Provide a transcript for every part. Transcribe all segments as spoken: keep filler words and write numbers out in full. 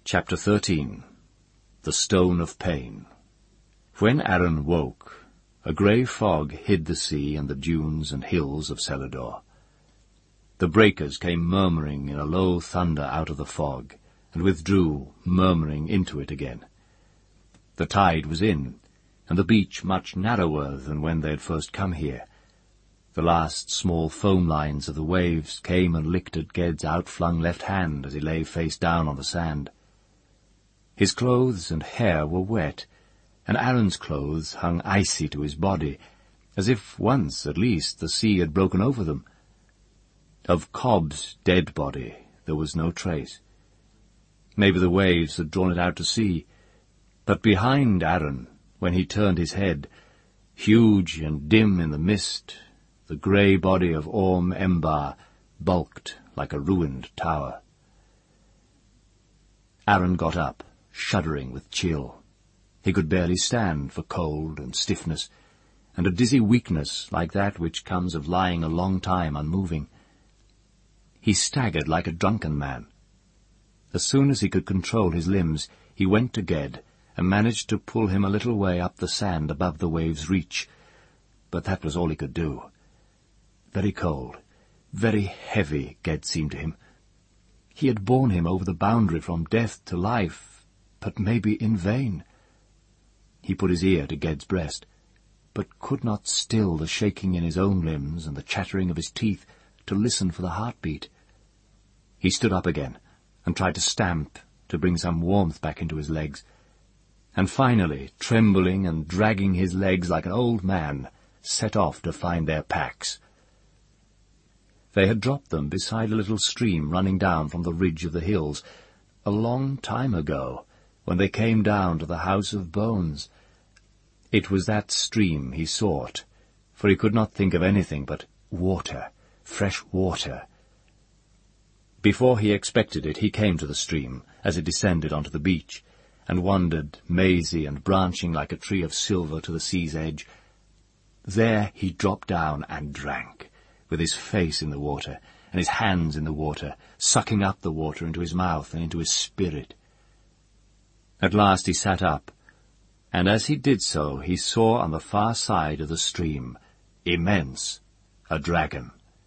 Chapter thirteen. The Stone of Pain. When Aron woke, a grey fog hid the sea and the dunes and hills of Selador. The breakers came murmuring in a low thunder out of the fog, and withdrew, murmuring into it again. The tide was in, and the beach much narrower than when they had first come here. The last small foam lines of the waves came and licked at Ged's outflung left hand as he lay face down on the sand. His clothes and hair were wet, and Aron's clothes hung icy to his body, as if once, at least, the sea had broken over them. Of Cobb's dead body there was no trace. Maybe the waves had drawn it out to sea, but behind Aron, when he turned his head, huge and dim in the mist, the grey body of Orm Embar bulked like a ruined tower. Aron got up, shuddering with chill. He could barely stand for cold and stiffness, and a dizzy weakness like that which comes of lying a long time unmoving. He staggered like a drunken man. As soon as he could control his limbs, he went to Ged and managed to pull him a little way up the sand above the waves' reach, but that was all he could do. Very cold, very heavy, Ged seemed to him. He had borne him over the boundary from death to life, but maybe in vain. He put his ear to Ged's breast, but could not still the shaking in his own limbs and the chattering of his teeth to listen for the heartbeat. He stood up again and tried to stamp to bring some warmth back into his legs, and finally, trembling and dragging his legs like an old man, set off to find their packs. They had dropped them beside a little stream running down from the ridge of the hills, a long time ago, when they came down to the House of Bones. It was that stream he sought, for he could not think of anything but water, fresh water. Before he expected it, he came to the stream as it descended onto the beach, and wandered, mazy and branching like a tree of silver, to the sea's edge. There he dropped down and drank, with his face in the water, and his hands in the water, sucking up the water into his mouth and into his spirit. At last he sat up, and as he did so he saw on the far side of the stream, immense, a dragon.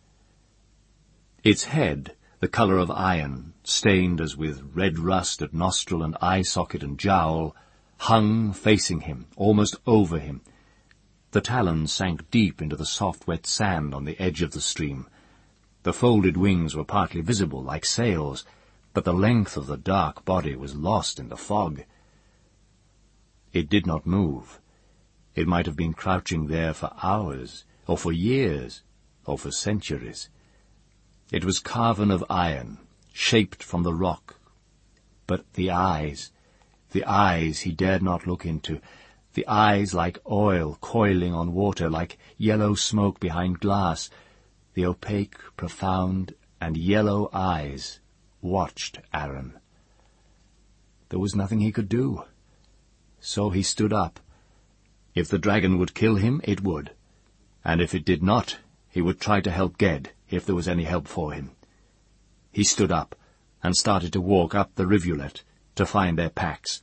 Its head, the colour of iron, stained as with red rust at nostril and eye socket and jowl, hung facing him, almost over him. The talons sank deep into the soft wet sand on the edge of the stream. The folded wings were partly visible, like sails, but the length of the dark body was lost in the fog. It did not move. It might have been crouching there for hours, or for years, or for centuries. It was carven of iron, shaped from the rock. But the eyes, the eyes he dared not look into, the eyes like oil coiling on water, like yellow smoke behind glass, the opaque, profound, and yellow eyes watched Aron. There was nothing he could do. So he stood up. If the dragon would kill him, it would. And if it did not, he would try to help Ged, if there was any help for him. He stood up and started to walk up the rivulet to find their packs.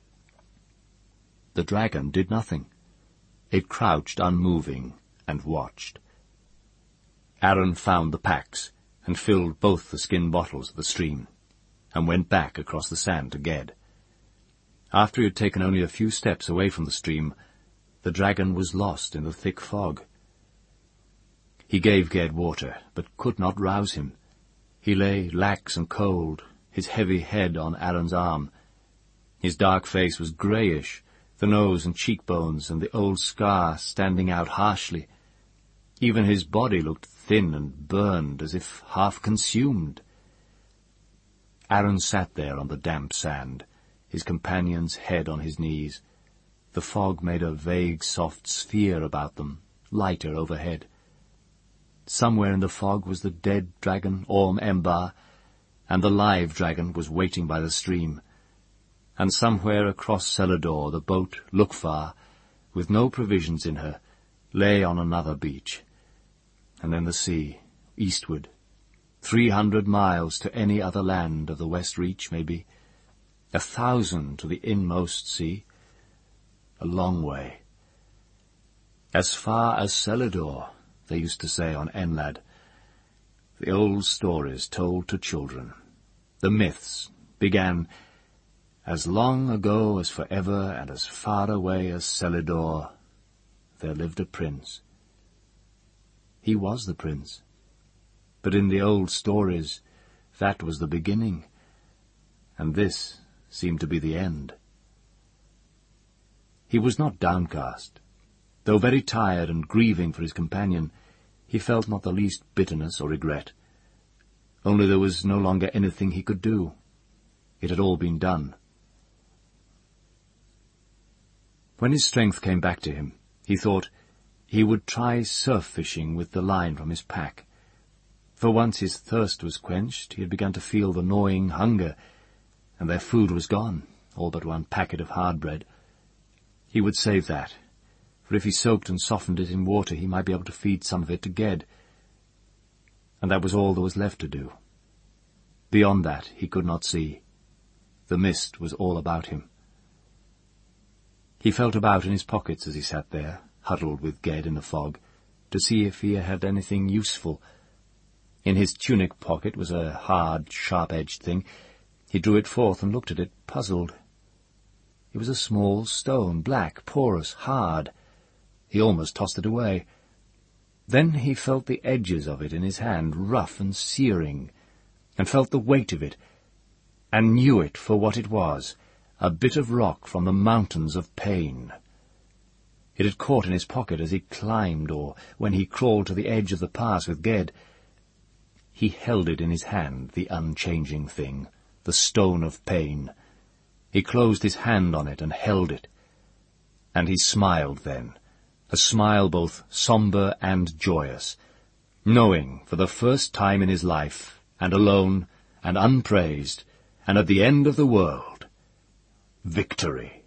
The dragon did nothing. It crouched unmoving and watched. Aron found the packs and filled both the skin bottles of the stream, and went back across the sand to Ged. After he had taken only a few steps away from the stream, the dragon was lost in the thick fog. He gave Ged water, but could not rouse him. He lay lax and cold, his heavy head on Aron's arm. His dark face was greyish, the nose and cheekbones and the old scar standing out harshly. Even his body looked thin and burned, as if half consumed. Aron sat there on the damp sand, his companion's head on his knees. The fog made a vague, soft sphere about them, lighter overhead. Somewhere in the fog was the dead dragon Orm Embar, and the live dragon was waiting by the stream. And somewhere across Selador the boat Lukfar, with no provisions in her, lay on another beach. And then the sea, eastward, three hundred miles to any other land of the West Reach, maybe. A thousand to the inmost sea. A long way. As far as Selador, they used to say on Enlad. The old stories told to children. The myths began as long ago as forever and as far away as Selador. There lived a prince. He was the prince. But in the old stories, that was the beginning, and this seemed to be the end. He was not downcast. Though very tired and grieving for his companion, he felt not the least bitterness or regret. Only there was no longer anything he could do. It had all been done. When his strength came back to him, he thought he would try surf-fishing with the line from his pack. For once his thirst was quenched, he had begun to feel the gnawing hunger, and their food was gone, all but one packet of hard bread. He would save that, for if he soaked and softened it in water, he might be able to feed some of it to Ged. And that was all there was left to do. Beyond that he could not see. The mist was all about him. He felt about in his pockets as he sat there, huddled with Ged in the fog, to see if he had anything useful. In his tunic pocket was a hard, sharp-edged thing. He drew it forth and looked at it, puzzled. It was a small stone, black, porous, hard. He almost tossed it away. Then he felt the edges of it in his hand, rough and searing, and felt the weight of it, and knew it for what it was, a bit of rock from the mountains of pain. It had caught in his pocket as he climbed, or when he crawled to the edge of the pass with Ged. He held it in his hand, the unchanging thing, the stone of pain. He closed his hand on it and held it. And he smiled then, a smile both sombre and joyous, knowing for the first time in his life, and alone, and unpraised, and at the end of the world, victory.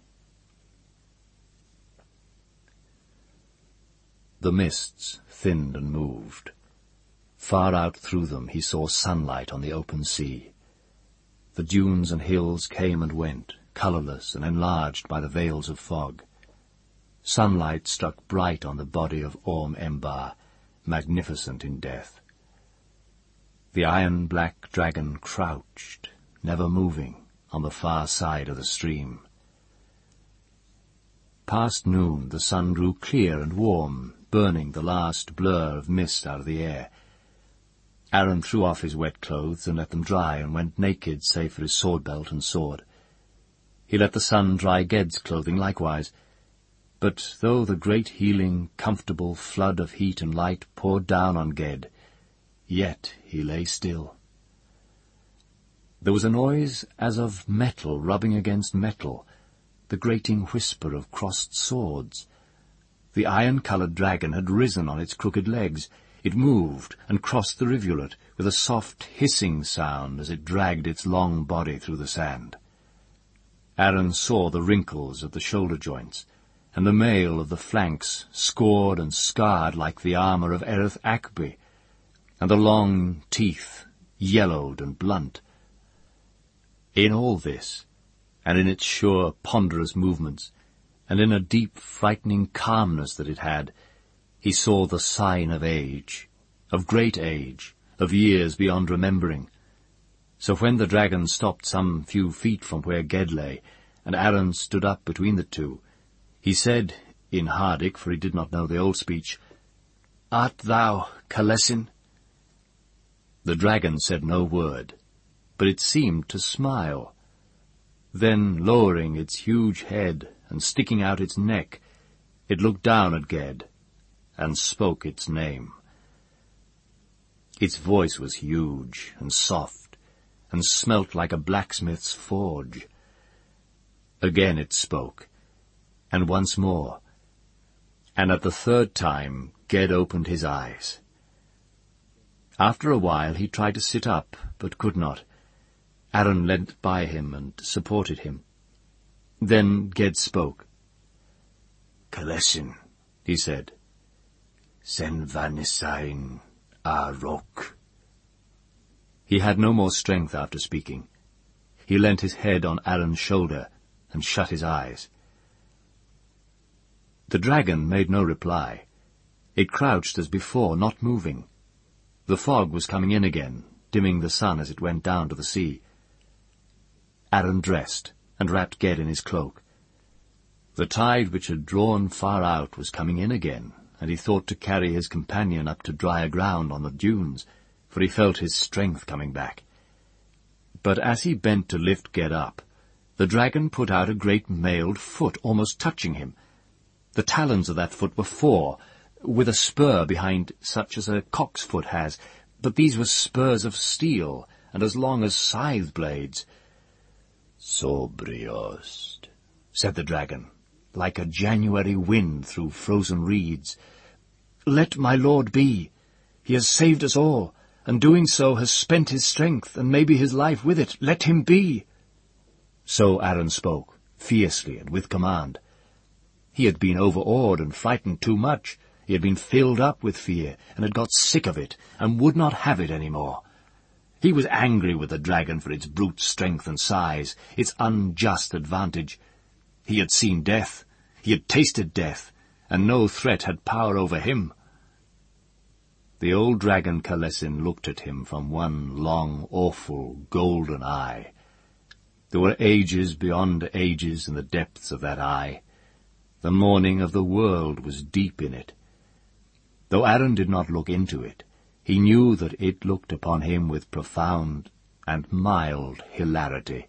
The mists thinned and moved. Far out through them he saw sunlight on the open sea. The dunes and hills came and went, colourless and enlarged by the veils of fog. Sunlight struck bright on the body of Orm Embar, magnificent in death. The iron-black dragon crouched, never moving, on the far side of the stream. Past noon the sun grew clear and warm, burning the last blur of mist out of the air. Aron threw off his wet clothes and let them dry, and went naked save for his sword-belt and sword. He let the sun dry Ged's clothing likewise, but though the great healing, comfortable flood of heat and light poured down on Ged, yet he lay still. There was a noise as of metal rubbing against metal, the grating whisper of crossed swords. The iron-coloured dragon had risen on its crooked legs. It moved and crossed the rivulet with a soft hissing sound as it dragged its long body through the sand. Aron saw the wrinkles of the shoulder joints, and the mail of the flanks scored and scarred like the armour of Erith Akbi, and the long teeth yellowed and blunt. In all this, and in its sure, ponderous movements, and in a deep, frightening calmness that it had, he saw the sign of age, of great age, of years beyond remembering. So when the dragon stopped some few feet from where Ged lay, and Aron stood up between the two, he said, in Hardic, for he did not know the old speech, "Art thou Kalesin?" The dragon said no word, but it seemed to smile. Then, lowering its huge head and sticking out its neck, it looked down at Ged, and spoke its name. Its voice was huge and soft, and smelt like a blacksmith's forge. Again it spoke, and once more, and at the third time Ged opened his eyes. After a while he tried to sit up, but could not. Aron leant by him and supported him. Then Ged spoke. "Kalesin," he said, "sen vanisain a rok." He had no more strength after speaking. he leant his head on Aron's shoulder and shut his eyes. The dragon made no reply. It crouched as before, not moving. The fog was coming in again, dimming the sun as it went down to the sea. Aron dressed and wrapped Ged in his cloak. The tide which had drawn far out was coming in again, and he thought to carry his companion up to drier ground on the dunes, for he felt his strength coming back. But as he bent to lift Ged up, the dragon put out a great mailed foot, almost touching him. The talons of that foot were four, with a spur behind such as a cock's foot has, but these were spurs of steel, and as long as scythe blades. "Sobriost," said the dragon, like a January wind through frozen reeds. "Let my lord be. He has saved us all, and doing so has spent his strength, and maybe his life with it. Let him be." So Aron spoke, fiercely and with command. He had been overawed and frightened too much. He had been filled up with fear, and had got sick of it, and would not have it any more. He was angry with the dragon for its brute strength and size, its unjust advantage. He had seen death, he had tasted death, and no threat had power over him. The old dragon Kalesin looked at him from one long, awful, golden eye. There were ages beyond ages in the depths of that eye. The morning of the world was deep in it. Though Aron did not look into it, he knew that it looked upon him with profound and mild hilarity.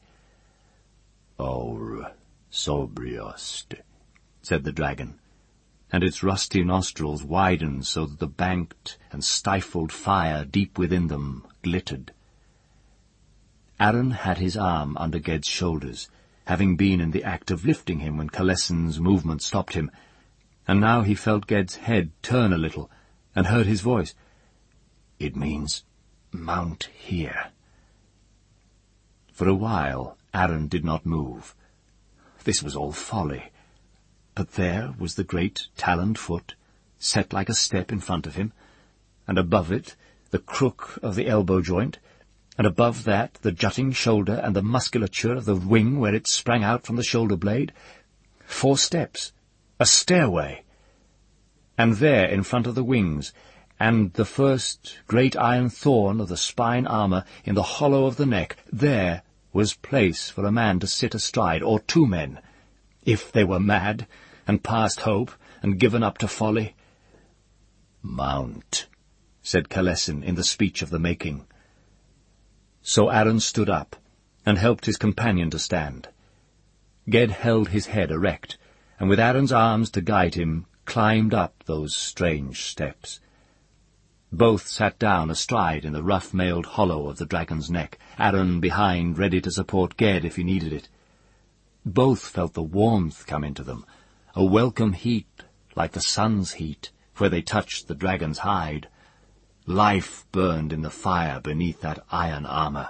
"Or Sobriost," said the dragon, and its rusty nostrils widened so that the banked and stifled fire deep within them glittered. Aron had his arm under Ged's shoulders, having been in the act of lifting him when Kalesin's movement stopped him, and now he felt Ged's head turn a little, and heard his voice. "It means, mount here." For a while Aron did not move. This was all folly. But there was the great taloned foot, set like a step in front of him, and above it the crook of the elbow joint, and above that the jutting shoulder and the musculature of the wing where it sprang out from the shoulder blade. Four steps, a stairway. And there, in front of the wings, and the first great iron thorn of the spine armour in the hollow of the neck, there was place for a man to sit astride, or two men, if they were mad, and past hope, and given up to folly. "Mount," said Kalesin in the speech of the making. So Aron stood up, and helped his companion to stand. Ged held his head erect, and with Aron's arms to guide him, climbed up those strange steps. Both sat down astride in the rough-mailed hollow of the dragon's neck, Aron behind, ready to support Ged if he needed it. Both felt the warmth come into them, a welcome heat like the sun's heat, where they touched the dragon's hide. Life burned in the fire beneath that iron armour.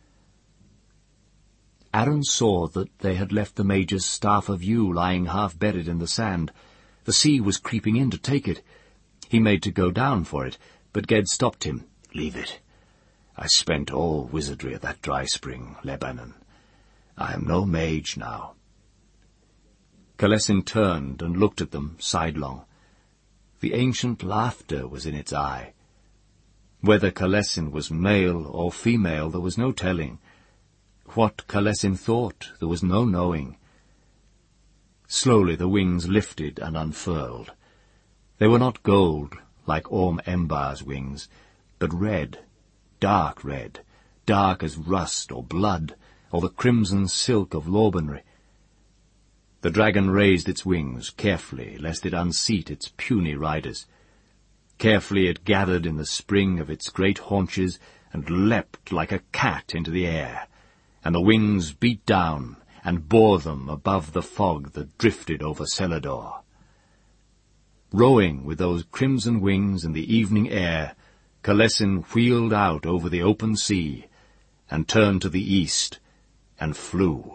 Aron saw that they had left the Major's staff of yew lying half-buried in the sand. The sea was creeping in to take it. He made to go down for it, but Ged stopped him. "Leave it. I spent all wizardry at that dry spring, Lebanon. I am no mage now." Kalesin turned and looked at them sidelong. The ancient laughter was in its eye. Whether Kalesin was male or female there was no telling. What Kalesin thought there was no knowing. Slowly the wings lifted and unfurled. They were not gold, like Orm Embar's wings, but red, dark red, dark as rust or blood, or the crimson silk of Lorbenry. The dragon raised its wings carefully, lest it unseat its puny riders. Carefully it gathered in the spring of its great haunches, and leapt like a cat into the air, and the wings beat down, and bore them above the fog that drifted over Celador. Rowing with those crimson wings in the evening air, Kalesin wheeled out over the open sea, and turned to the east, and flew.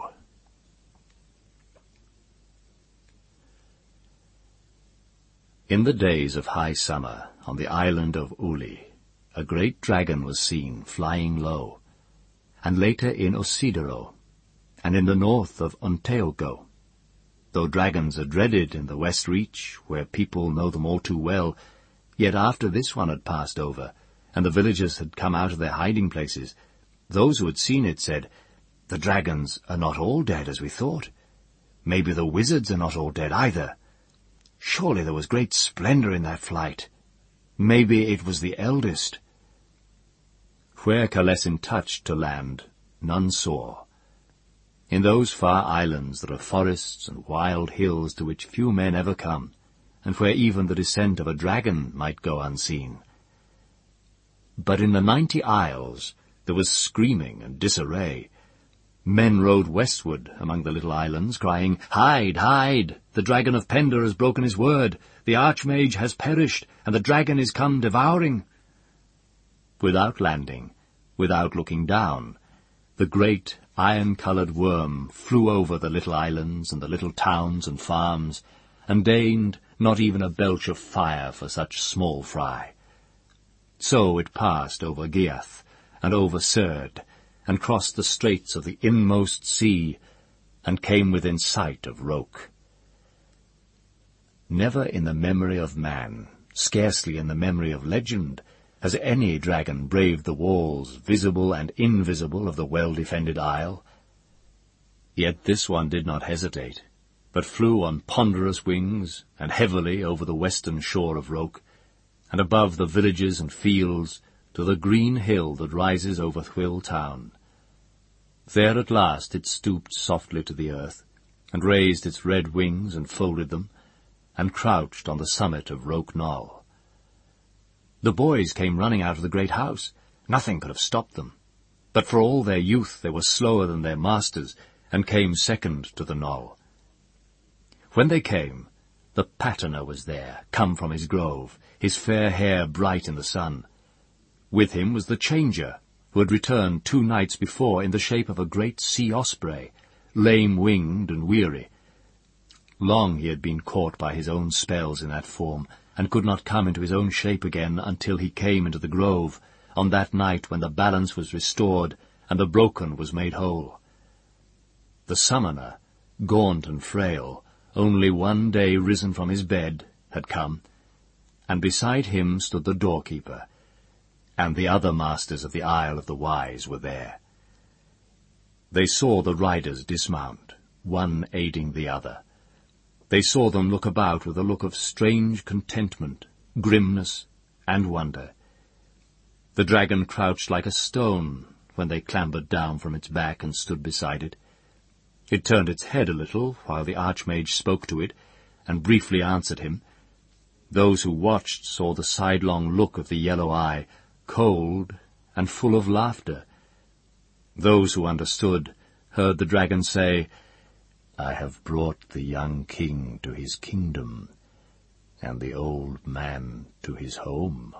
In the days of high summer, on the island of Uli, a great dragon was seen flying low, and later in Osidero, and in the north of Onteogo. Though dragons are dreaded in the West Reach, where people know them all too well, yet after this one had passed over, and the villagers had come out of their hiding places, those who had seen it said, "The dragons are not all dead as we thought. Maybe the wizards are not all dead either. Surely there was great splendor in that flight. Maybe it was the eldest." Where Kalesin touched to land, none saw. In those far islands there are forests and wild hills to which few men ever come, and where even the descent of a dragon might go unseen. But in the ninety isles there was screaming and disarray. Men rode westward among the little islands, crying, "Hide, hide! The dragon of Pendor has broken his word. The archmage has perished, and the dragon is come devouring." Without landing, without looking down, the great iron-coloured worm flew over the little islands and the little towns and farms, and deigned not even a belch of fire for such small fry. So it passed over Giath and over Serd, and crossed the straits of the inmost sea, and came within sight of Roke. Never in the memory of man, scarcely in the memory of legend, has any dragon braved the walls, visible and invisible, of the well-defended isle. Yet this one did not hesitate, but flew on ponderous wings and heavily over the western shore of Roke, and above the villages and fields to the green hill that rises over Thwyl town. There at last it stooped softly to the earth, and raised its red wings and folded them, and crouched on the summit of Roke Knoll. The boys came running out of the great house. Nothing could have stopped them. But for all their youth they were slower than their masters, and came second to the knoll. When they came, the Paterner was there, come from his grove, his fair hair bright in the sun. With him was the Changer, who had returned two nights before in the shape of a great sea osprey, lame-winged and weary. Long he had been caught by his own spells in that form, and could not come into his own shape again until he came into the grove, on that night when the balance was restored and the broken was made whole. The summoner, gaunt and frail, only one day risen from his bed, had come, and beside him stood the doorkeeper, and the other masters of the Isle of the Wise were there. They saw the riders dismount, one aiding the other. They saw them look about with a look of strange contentment, grimness, and wonder. The dragon crouched like a stone when they clambered down from its back and stood beside it. It turned its head a little while the archmage spoke to it, and briefly answered him. Those who watched saw the sidelong look of the yellow eye, cold and full of laughter. Those who understood heard the dragon say, "I have brought the young king to his kingdom, and the old man to his home."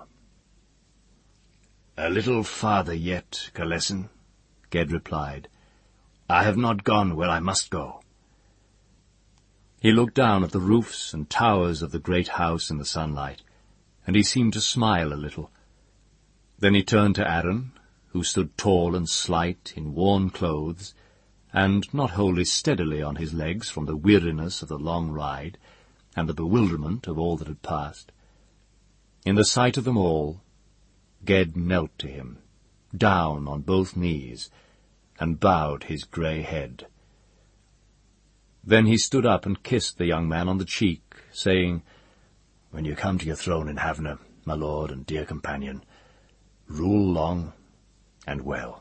"A little farther yet, Kalesin," Ged replied. "I have not gone where I must go." He looked down at the roofs and towers of the great house in the sunlight, and he seemed to smile a little. Then he turned to Aron, who stood tall and slight in worn clothes, and not wholly steadily on his legs from the weariness of the long ride and the bewilderment of all that had passed. In the sight of them all, Ged knelt to him, down on both knees, and bowed his grey head. Then he stood up and kissed the young man on the cheek, saying, "When you come to your throne in Havna, my lord and dear companion, rule long and well."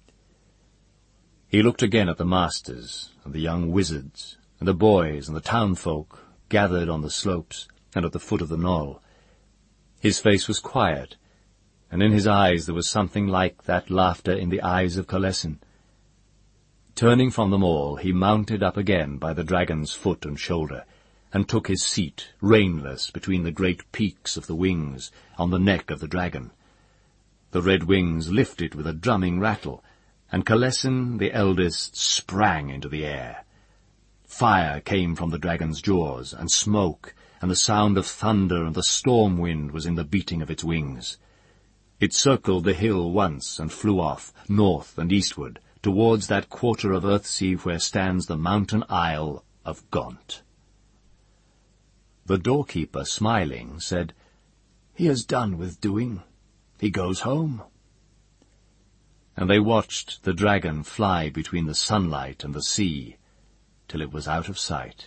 He looked again at the masters, and the young wizards, and the boys and the townfolk gathered on the slopes and at the foot of the knoll. His face was quiet, and in his eyes there was something like that laughter in the eyes of Kalesin. Turning from them all, he mounted up again by the dragon's foot and shoulder, and took his seat, reinless, between the great peaks of the wings, on the neck of the dragon. The red wings lifted with a drumming rattle, and Kalesin, the eldest, sprang into the air. Fire came from the dragon's jaws, and smoke, and the sound of thunder and the storm wind was in the beating of its wings. It circled the hill once and flew off, north and eastward, towards that quarter of Earthsea where stands the mountain isle of Gaunt. The doorkeeper, smiling, said, "He has done with doing. He goes home." And they watched the dragon fly between the sunlight and the sea, till it was out of sight.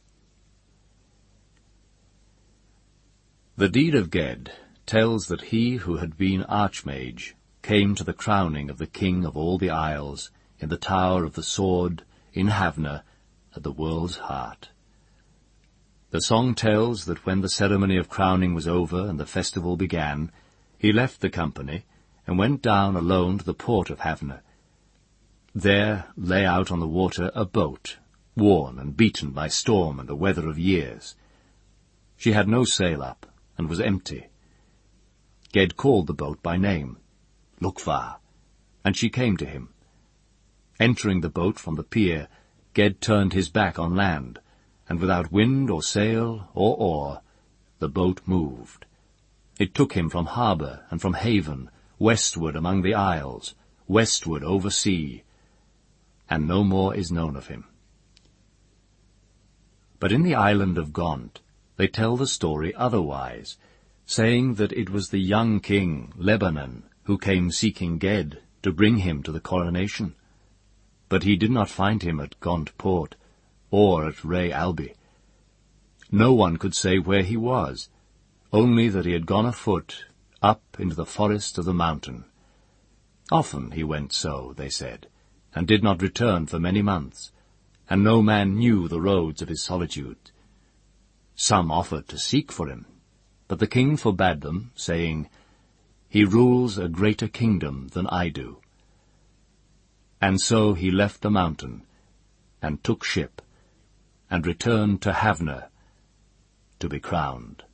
The deed of Ged tells that he who had been Archmage came to the crowning of the king of all the isles, in the Tower of the Sword, in Havna, at the world's heart. The song tells that when the ceremony of crowning was over and the festival began, he left the company and went down alone to the port of Havna. There lay out on the water a boat, worn and beaten by storm and the weather of years. She had no sail up, and was empty. Ged called the boat by name, Lukvar, and she came to him. Entering the boat from the pier, Ged turned his back on land, and without wind or sail or oar, the boat moved. It took him from harbour and from haven, westward among the isles, westward over sea, and no more is known of him. But in the island of Gaunt they tell the story otherwise, saying that it was the young king, Lebanon, who came seeking Ged to bring him to the coronation. But he did not find him at Gaunt Port, or at Ray Alby. No one could say where he was, only that he had gone afoot up into the forest of the mountain. Often he went so, they said, and did not return for many months, and no man knew the roads of his solitude. Some offered to seek for him, but the king forbade them, saying, "He rules a greater kingdom than I do." And so he left the mountain, and took ship, and returned to Havna to be crowned.